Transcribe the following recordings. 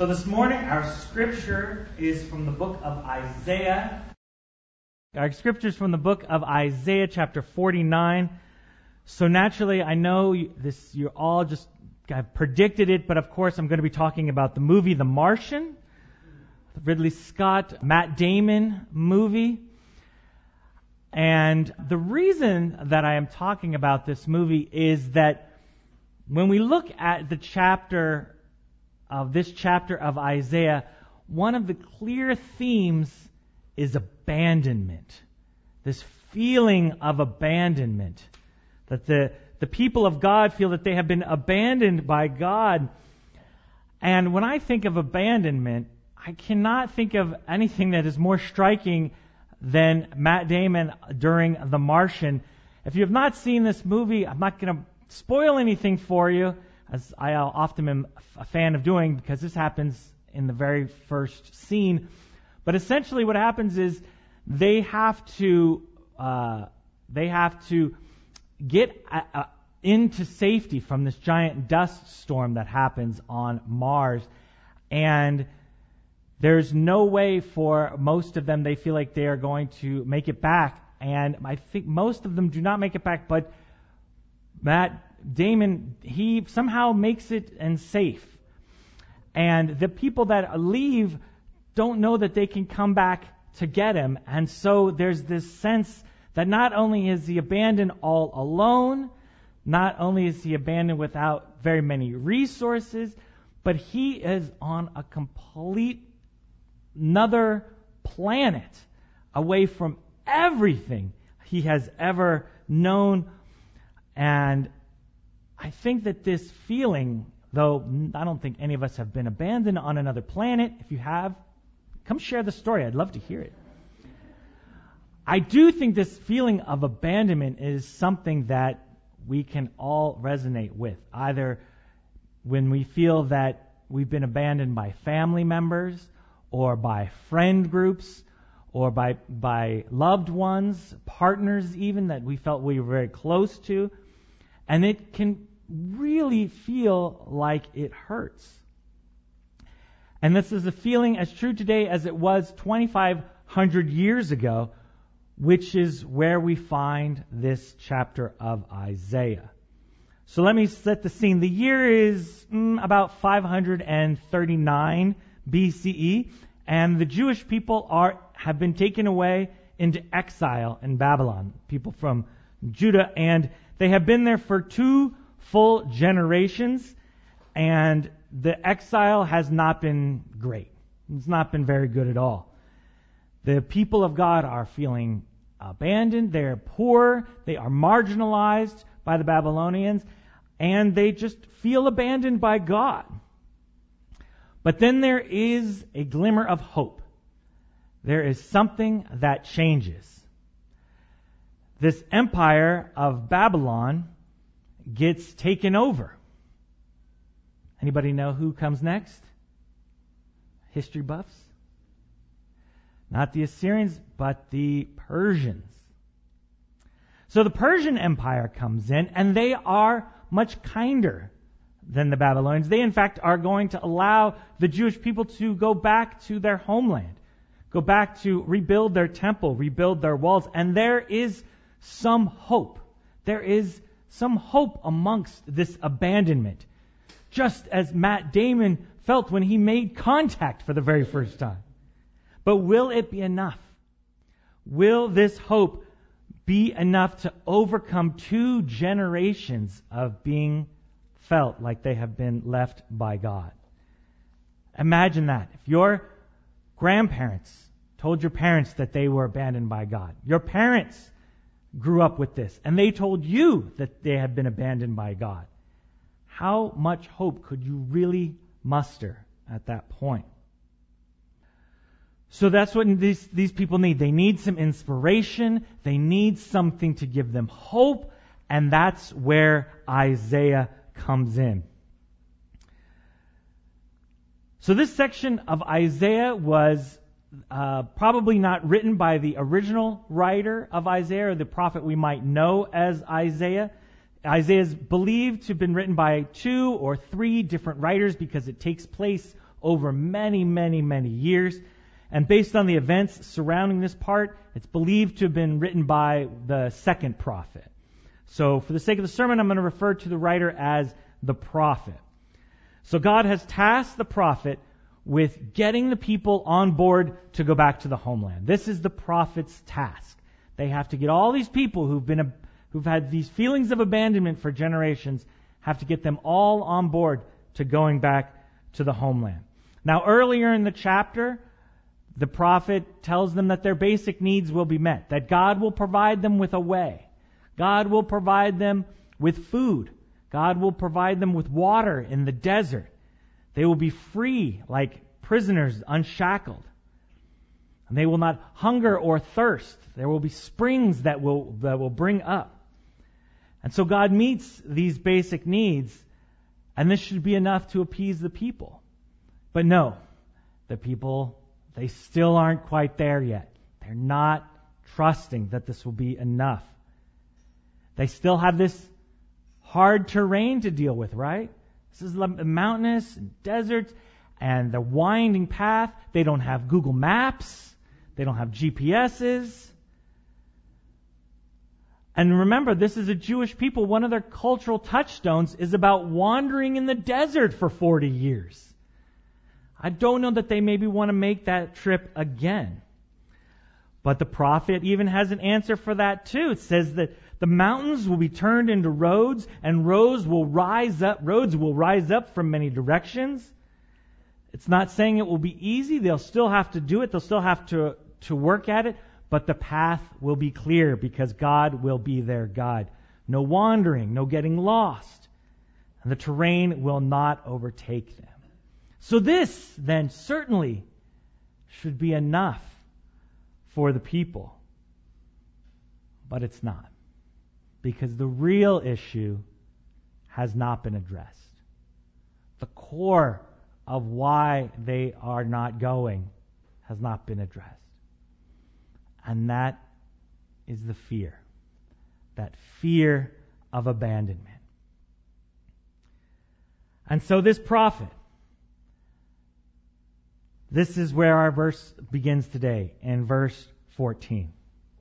So this morning, our scripture is from the book of Isaiah. Our scripture is from the book of Isaiah, chapter 49. So naturally, I know you all just have predicted it, but of course I'm going to be talking about the movie The Martian, the Ridley Scott, Matt Damon movie. And the reason that I am talking about this movie is that when we look at this chapter of Isaiah, one of the clear themes is abandonment. This feeling of abandonment. That the people of God feel that they have been abandoned by God. And when I think of abandonment, I cannot think of anything that is more striking than Matt Damon during The Martian. If you have not seen this movie, I'm not going to spoil anything for you, as I often am a fan of doing, because this happens in the very first scene. But essentially what happens is they have to get into safety from this giant dust storm that happens on Mars. And there's no way for most of them, they feel like they are going to make it back. And I think most of them do not make it back, but Matt Damon, he somehow makes it and safe. And the people that leave don't know that they can come back to get him. And so there's this sense that not only is he abandoned all alone, not only is he abandoned without very many resources, but he is on a complete another planet away from everything he has ever known. And I think that this feeling, though I don't think any of us have been abandoned on another planet, if you have, come share the story. I'd love to hear it. I do think this feeling of abandonment is something that we can all resonate with, either when we feel that we've been abandoned by family members, or by friend groups, or by loved ones, partners even, that we felt we were very close to. And it can really feel like it hurts. And this is a feeling as true today as it was 2,500 years ago, which is where we find this chapter of Isaiah. So let me set the scene. The year is about 539 BCE, and the Jewish people have been taken away into exile in Babylon, people from Judah, and they have been there for 2 full generations, and the exile has not been great. It's not been very good at all. The people of God are feeling abandoned, they're poor, they are marginalized by the Babylonians, and they just feel abandoned by God. But then there is a glimmer of hope. There is something that changes. This empire of Babylon gets taken over. Anybody know who comes next? History buffs? Not the Assyrians, but the Persians. So the Persian Empire comes in, and they are much kinder than the Babylonians. They, in fact, are going to allow the Jewish people to go back to their homeland, go back to rebuild their temple, rebuild their walls. And there is some hope. There is some hope amongst this abandonment, just as Matt Damon felt when he made contact for the very first time. But will it be enough? Will this hope be enough to overcome 2 generations of being felt like they have been left by God? Imagine that. If your grandparents told your parents that they were abandoned by God, your parents grew up with this, and they told you that they had been abandoned by God, how much hope could you really muster at that point? So that's what these people need. They need some inspiration. They need something to give them hope. And that's where Isaiah comes in. So this section of Isaiah was probably not written by the original writer of Isaiah, or the prophet we might know as Isaiah. Isaiah is believed to have been written by 2 or 3 different writers because it takes place over many, many, many years. And based on the events surrounding this part, it's believed to have been written by the second prophet. So for the sake of the sermon, I'm going to refer to the writer as the prophet. So God has tasked the prophet with getting the people on board to go back to the homeland. This is the prophet's task. They have to get all these people who've had these feelings of abandonment for generations, have to get them all on board to going back to the homeland. Now, earlier in the chapter, the prophet tells them that their basic needs will be met, that God will provide them with a way. God will provide them with food. God will provide them with water in the desert. They will be free like prisoners, unshackled. And they will not hunger or thirst. There will be springs that will bring up. And so God meets these basic needs, and this should be enough to appease the people. But no, the people, they still aren't quite there yet. They're not trusting that this will be enough. They still have this hard terrain to deal with, right? This is mountainous and deserts and the winding path. They don't have Google Maps. They don't have GPSs. And remember, this is a Jewish people. One of their cultural touchstones is about wandering in the desert for 40 years. I don't know that they maybe want to make that trip again. But the prophet even has an answer for that too. It says that the mountains will be turned into roads, and roads will rise up from many directions. It's not saying it will be easy. They'll still have to do it. They'll still have to work at it. But the path will be clear because God will be their guide. No wandering, no getting lost. And the terrain will not overtake them. So this, then, certainly should be enough for the people. But it's not. Because the real issue has not been addressed. The core of why they are not going has not been addressed. And that is the fear. That fear of abandonment. And so this prophet, this is where our verse begins today, in verse 14.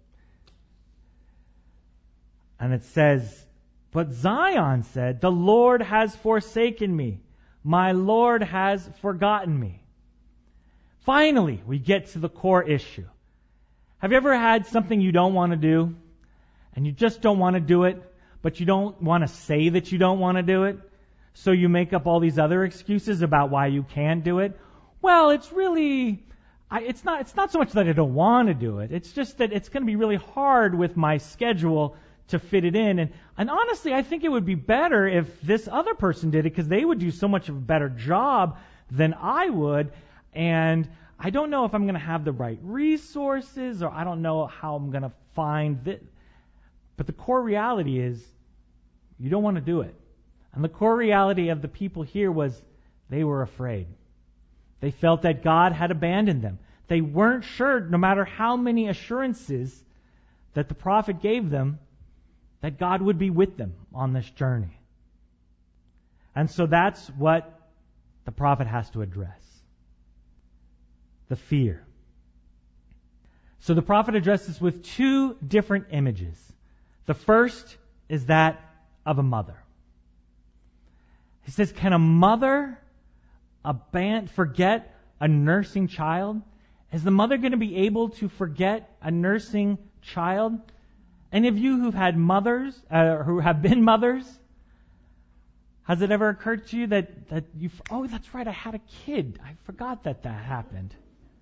And it says, "But Zion said, 'The Lord has forsaken me. My Lord has forgotten me.'" Finally, we get to the core issue. Have you ever had something you don't want to do, and you just don't want to do it, but you don't want to say that you don't want to do it, so you make up all these other excuses about why you can't do it? Well, it's really, it's not so much that I don't want to do it. It's just that it's going to be really hard with my schedule to fit it in. And honestly, I think it would be better if this other person did it, because they would do so much of a better job than I would. And I don't know if I'm going to have the right resources, or I don't know how I'm going to find it. But the core reality is, you don't want to do it. And the core reality of the people here was they were afraid. They felt that God had abandoned them. They weren't sure, no matter how many assurances that the prophet gave them, that God would be with them on this journey. And so that's what the prophet has to address. The fear. So the prophet addresses with two different images. The first is that of a mother. He says, can a mother forget a nursing child? Is the mother going to be able to forget a nursing child? Any of you who've had mothers, who have been mothers, has it ever occurred to you that oh, that's right, I had a kid. I forgot that happened.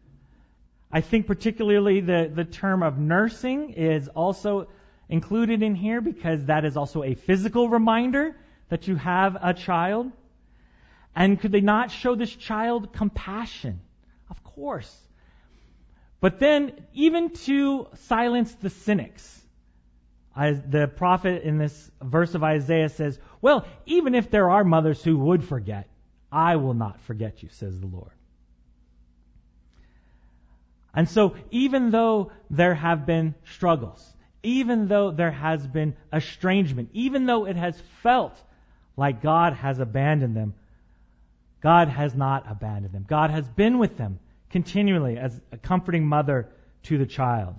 I think particularly the term of nursing is also included in here, because that is also a physical reminder that you have a child. And could they not show this child compassion? Of course. But then, even to silence the cynics, the prophet in this verse of Isaiah says, well, even if there are mothers who would forget, I will not forget you, says the Lord. And so, even though there have been struggles, even though there has been estrangement, even though it has felt like God has abandoned them, God has not abandoned them. God has been with them continually as a comforting mother to the child.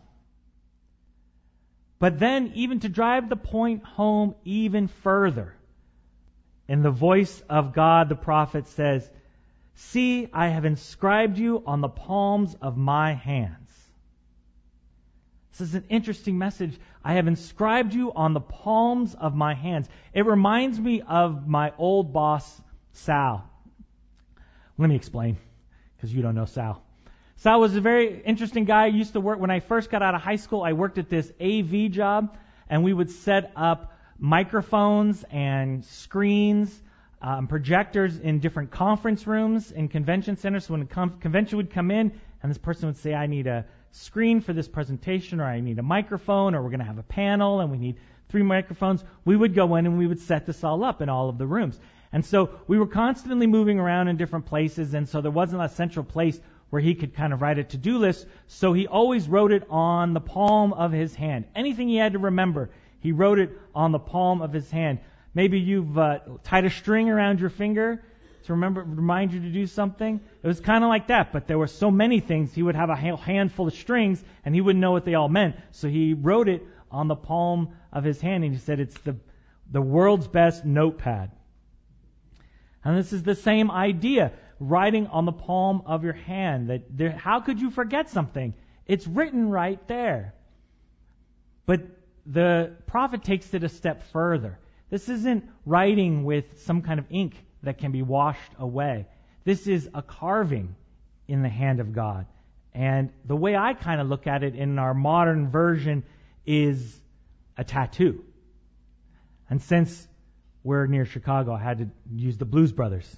But then, even to drive the point home even further, in the voice of God, the prophet says, "See, I have inscribed you on the palms of my hands." This is an interesting message. I have inscribed you on the palms of my hands. It reminds me of my old boss, Sal. Let me explain, because you don't know Sal. Sal was a very interesting guy. He used to work, when I first got out of high school, I worked at this AV job, and we would set up microphones and screens, projectors in different conference rooms in convention centers. So when a convention would come in, and this person would say, "I need a screen for this presentation," or "I need a microphone," or "We're going to have a panel and we need 3 microphones," we would go in and we would set this all up in all of the rooms. And so we were constantly moving around in different places, and so there wasn't a central place where he could kind of write a to-do list. So he always wrote it on the palm of his hand. Anything he had to remember, he wrote it on the palm of his hand. Maybe you've tied a string around your finger to remind you to do something. It was kind of like that, but there were so many things. He would have a handful of strings, and he wouldn't know what they all meant. So he wrote it on the palm of his hand, and he said it's the world's best notepad. And this is the same idea, writing on the palm of your hand. How could you forget something? It's written right there. But the prophet takes it a step further. This isn't writing with some kind of ink that can be washed away. This is a carving in the hand of God. And the way I kind of look at it in our modern version is a tattoo. And since we're near Chicago, I had to use the Blues Brothers.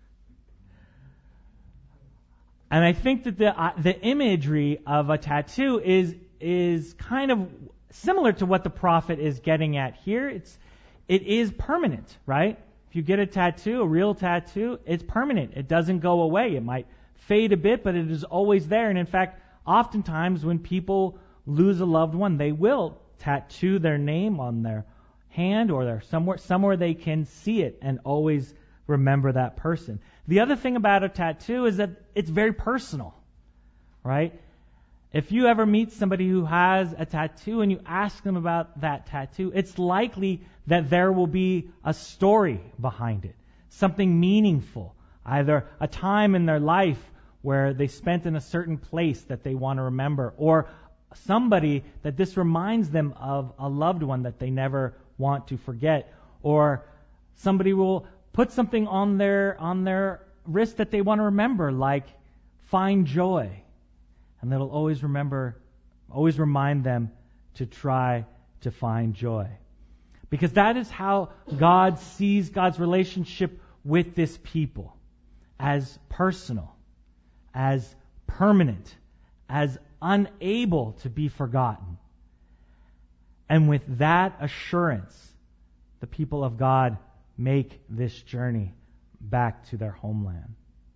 And I think that the imagery of a tattoo is kind of similar to what the prophet is getting at here. It is permanent, right? If you get a tattoo, a real tattoo, it's permanent. It doesn't go away. It might fade a bit, but it is always there. And in fact, oftentimes when people lose a loved one, they will tattoo their name on their hand or somewhere they can see it and always remember that person. The other thing about a tattoo is that it's very personal, right? If you ever meet somebody who has a tattoo and you ask them about that tattoo, it's likely that there will be a story behind it, something meaningful, either a time in their life where they spent in a certain place that they want to remember, or somebody that this reminds them of a loved one that they never want to forget, or somebody will put something on their wrist that they want to remember, like find joy. And that'll always remind them to try to find joy. Because that is how God sees God's relationship with this people. As personal, as permanent, as unable to be forgotten. And with that assurance, the people of God make this journey back to their homeland.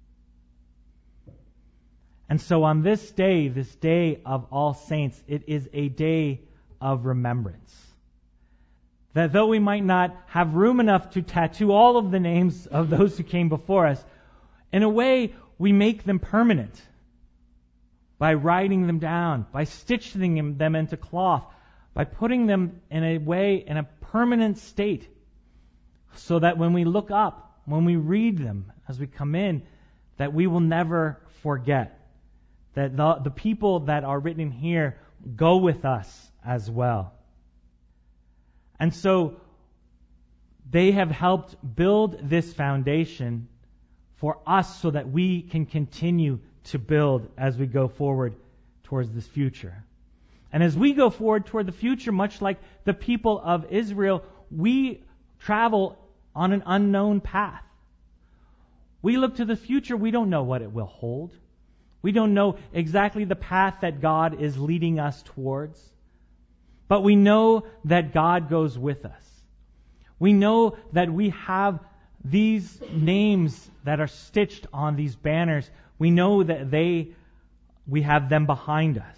And so on this day of All Saints, it is a day of remembrance. That though we might not have room enough to tattoo all of the names of those who came before us, in a way we make them permanent by writing them down, by stitching them into cloth, by putting them in a permanent state, so that when we look up, when we read them as we come in, that we will never forget. That the people that are written here go with us as well. And so they have helped build this foundation for us so that we can continue to build as we go forward towards this future. And as we go forward toward the future, much like the people of Israel, we travel on an unknown path. We look to the future, we don't know what it will hold. We don't know exactly the path that God is leading us towards. But we know that God goes with us. We know that we have these names that are stitched on these banners. We know that we have them behind us.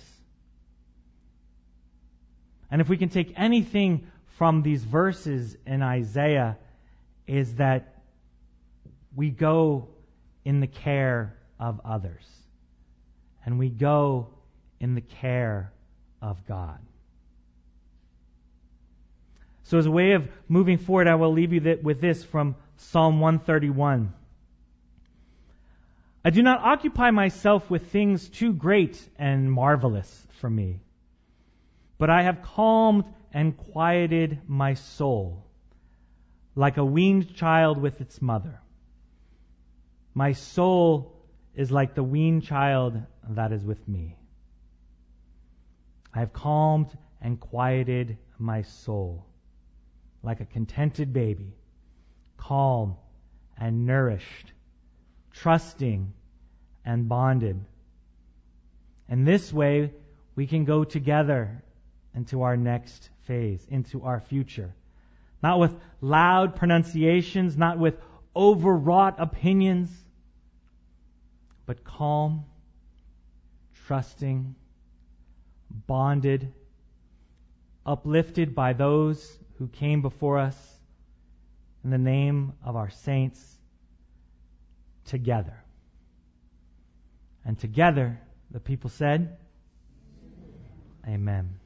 And if we can take anything from these verses in Isaiah, is that we go in the care of others. And we go in the care of God. So as a way of moving forward, I will leave you with this from Psalm 131. I do not occupy myself with things too great and marvelous for me, but I have calmed and quieted my soul, like a weaned child with its mother. My soul is like the weaned child that is with me. I have calmed and quieted my soul, like a contented baby, calm and nourished, trusting and bonded. And this way, we can go together into our next phase, into our future. Not with loud pronunciations, not with overwrought opinions, but calm, trusting, bonded, uplifted by those who came before us in the name of our saints, together. And together, the people said, Amen.